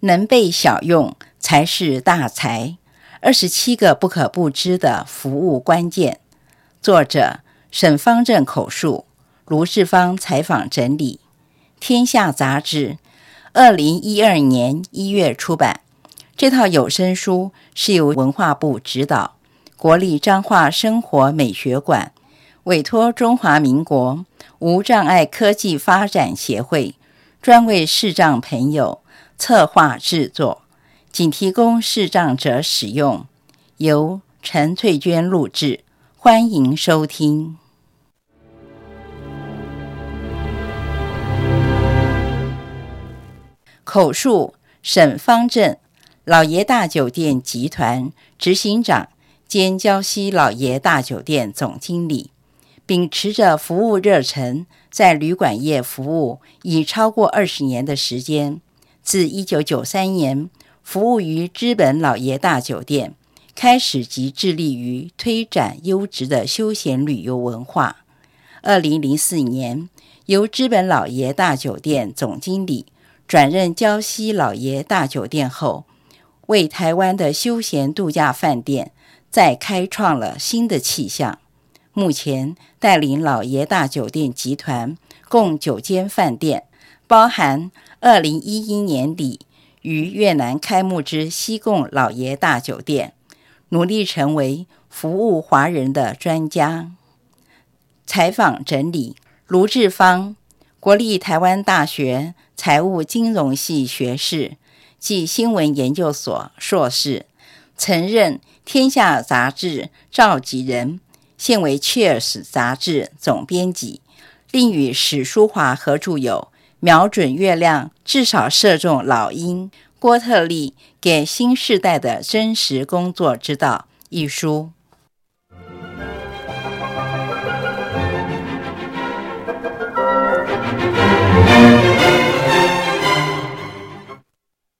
能被小用才是大才，27个不可不知的服务关键。作者沈方正口述，卢志芳采访整理。天下杂志2012年1月出版。这套有声书是由文化部指导，国立彰化生活美学馆委托中华民国无障碍科技发展协会专为视障朋友策划制作，仅提供视障者使用，由陈翠娟录制，欢迎收听。口述沈方正，老爷大酒店集团执行长兼礁溪老爷大酒店总经理，秉持着服务热忱，在旅馆业服务已超过20年的时间。自1993年服务于知本老爷大酒店，开始即致力于推展优质的休闲旅游文化。2004年由知本老爷大酒店总经理转任礁溪老爷大酒店后，为台湾的休闲度假饭店再开创了新的气象。目前带领老爷大酒店集团共9间饭店，包含2011年底于越南开幕之西贡老爷大酒店，努力成为服务华人的专家。采访整理卢志芳，国立台湾大学财务金融系学士暨新闻研究所硕士，曾任天下杂志召集人，现为 Cheers 杂志总编辑，另与史书华合著有《瞄准月亮至少射中老鹰：郭特立给新世代的真实工作之道》一书。